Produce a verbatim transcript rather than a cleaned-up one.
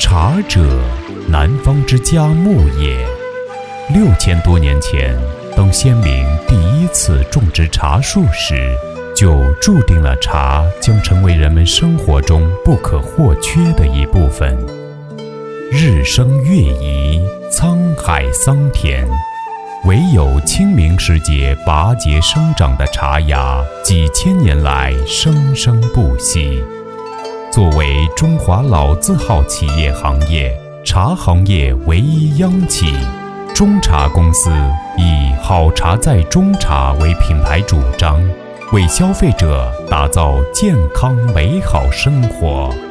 茶者，南方之嘉木也。六千多年前，当先民第一次种植茶树时，就注定了茶将成为人们生活中不可或缺的一部分。日升月移，沧海桑田，唯有清明时节拔节生长的茶芽，几千年来生生不息。作为中华老字号企业行业，茶行业唯一央企，中茶公司以好茶在中茶为品牌主张，为消费者打造健康美好生活。